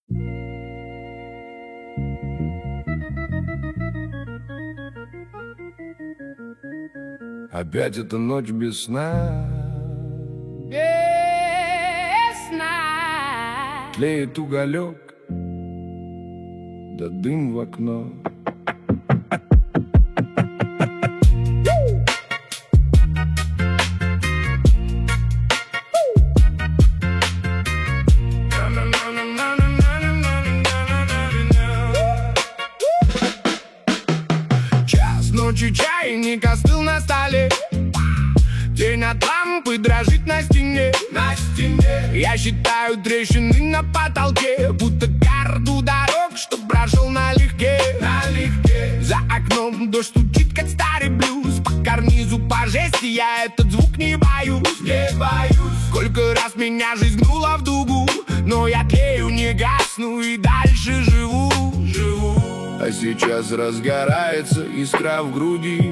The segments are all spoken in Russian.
Опять эта ночь без сна, Без сна. тлеет уголек, да дым в окно. Час ночи, чайник остыл на столе, тень от лампы дрожит на стене. Я считаю трещины на потолке, будто карту дорог, что прошел налегке. За окном дождь стучит, как старый блюз. По карнизу, по жести я этот звук не боюсь. Сколько раз меня жизнь гнула в дугу, но я тлею, не гасну и дальше живу. А сейчас разгорается искра в груди,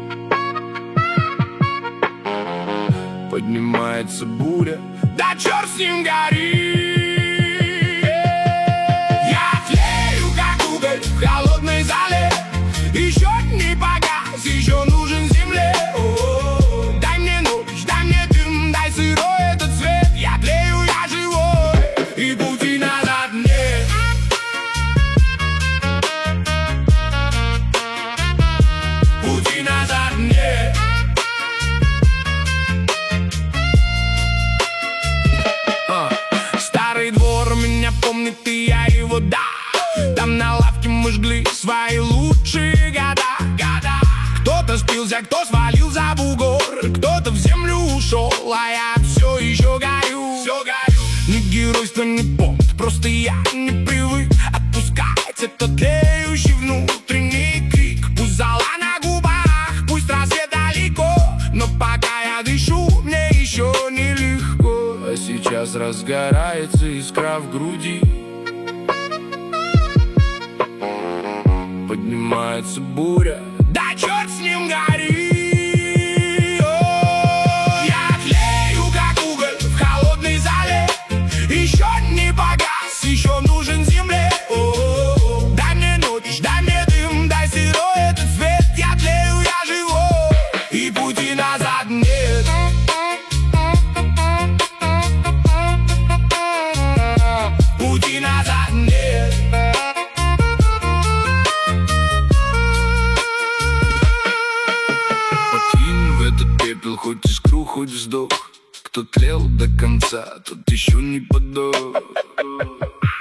поднимается буря, Да черт с ним, гори! Я тлею, как уголь в холодной зале. Еще не погас, еще нужен земле. О-о-о. Дай мне ночь, дай мне дым, дай сырой этот свет. Я тлею, я живой, и пути назад нет. Пути назад нет. Старый двор меня помнит, и я его, да. Там на лавке мы жгли свои лучшие года. Кто-то спился, кто свалил за бугор, кто-то в землю ушел, а я все еще горю. Ни геройство, ни понт, просто я не привык отпускать этот тлеющий внутренний крик. Пусть зола на губах, пусть рассвет далеко, но пока я дышу, мне еще нелегко. а сейчас разгорается искра в груди, поднимается буря. Да черт с ним, гори! О, я тлею, как уголь в холодной зале. Еще не погас, еще нужен земле. О, дай мне ночь, дай мне дым, дай сырой этот свет. Я тлею, я живой, и пути назад нет. Пути назад нет. Подкинь в этот пепел хоть искру, хоть вздох. Кто тлел до конца, тот еще не подох.